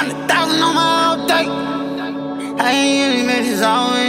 100,000 on my all day. I ain't any bitches on me.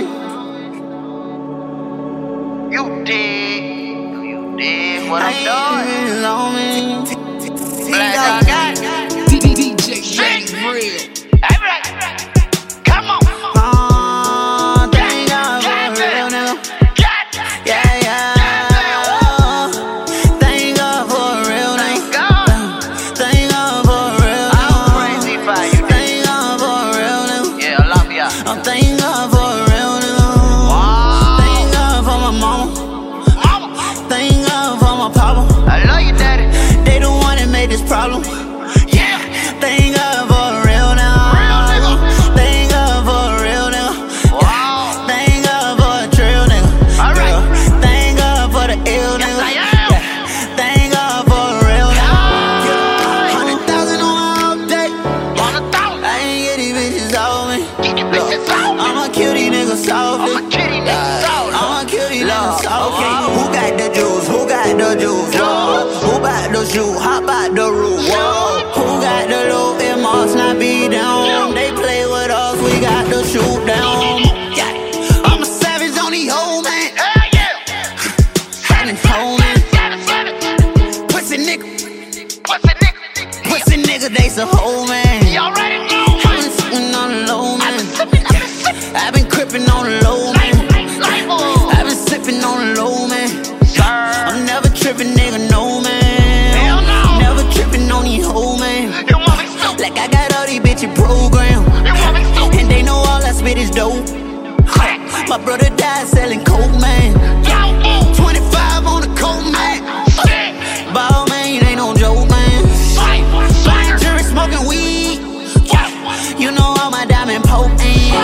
You did what I'm doing. On me. Black got DJ Shane Real. Come on. Thank God for a real nigga. Yeah, yeah. Thank God for a real nigga. Thank God for a real nigga. I'm crazy for you. Thank God for a real nigga. Yeah, I love ya. I'm thank God for a real nigga. Wow. Thank God for my mama. Thank God for my papa. I love you, daddy. They the one that made this problem. Yeah. Thank God for a real nigga. Real nigga. Thank God for a real nigga. Wow. Thank God for a trill nigga. All right. Yeah. Thank God for the ill nigga. I am. Yeah. Thank God for a real nigga. 100,000 on my all day. I ain't get these bitches off me. I'ma kill these niggas softly. I'm a kitty nigga. I'ma kill these niggas softly. Who got the juice? Who got the juice? Whoa. Who bout the shoe? How about the roof? Whoa. Who got the loot? It must not be down. They play with us, we got to shoot down. Yeah. I'm a savage on these hoes, man. Having hoes, man. Pussy nigga. Pussy nigga, they some hoe, man. You already know. I've been sitting on the low, man. I've been crippin' on the low, man. I've been sipping on the low, man. I'm never tripping, nigga, no, man. Hell no. Never tripping on these hoes, man. You want me stupid? Like I got all these bitches programmed, You want me stupid? and they know all I spit is dope. My brother died selling coke, man. 25 on the coke, man. Ball, man, it ain't no joke, man. Blind jury smoking weed. You know all my diamond potent.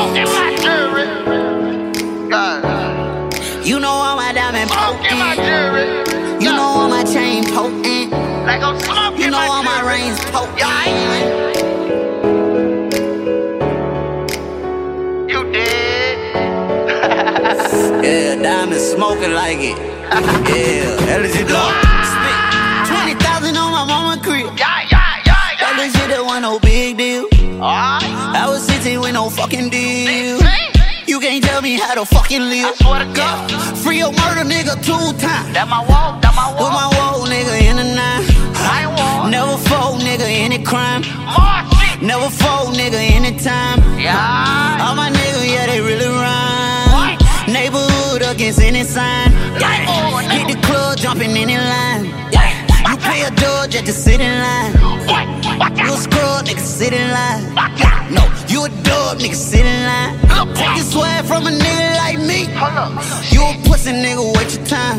You know all my diamond potent. You know all my chain potent. You know all my rings potent. You did. Yeah, diamond smoking like it. Yeah, LG dog. Spit 20,000 on my mama crib. All this shit that wasn't no big deal. I was 16 with no fucking deal. You can't tell me how to fucking live. I swear to God. Free your murder nigga 2 times. That my wall. With my whoa nigga in the 9. I wall. Never fold nigga any crime. Marcy. Never fold nigga anytime. Yeah. All my niggas, yeah, they really rhyme. Neighborhood against any sign. Hit the club, jumping in line. You pay a dog just to sit in line. You a scrub, nigga, sit in line. No, you a dub, nigga, sit in line. Take your swag from a nigga like me. Hold up. You a pussy nigga, wait your time.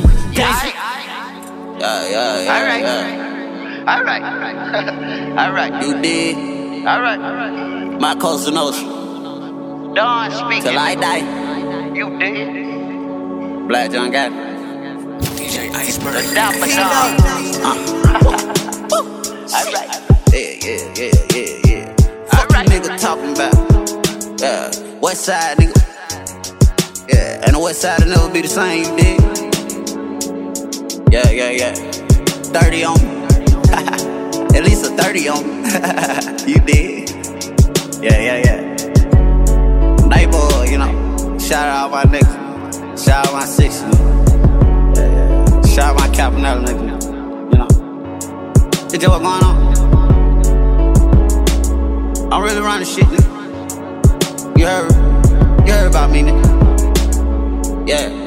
All right. All right. You did. All right. My Costa Nostra. Don speaking. Till I die. You did. Black John got it. DJ Iceberg. The Dapper Dog. All right. Yeah. Fuck Alright. nigga talking about. Yeah, west side nigga. Yeah, and the west side will never be the same, you dig? Yeah. 30 on me. At least a 30 on me. You dig? Yeah. Neighborhood, you know. Shout out my niggas. Shout out my 6, you know. Yeah. Shout out my Capanella nigga. You know. Get what's going on? I'm really running shit, nigga. You heard about me, nigga. Yeah.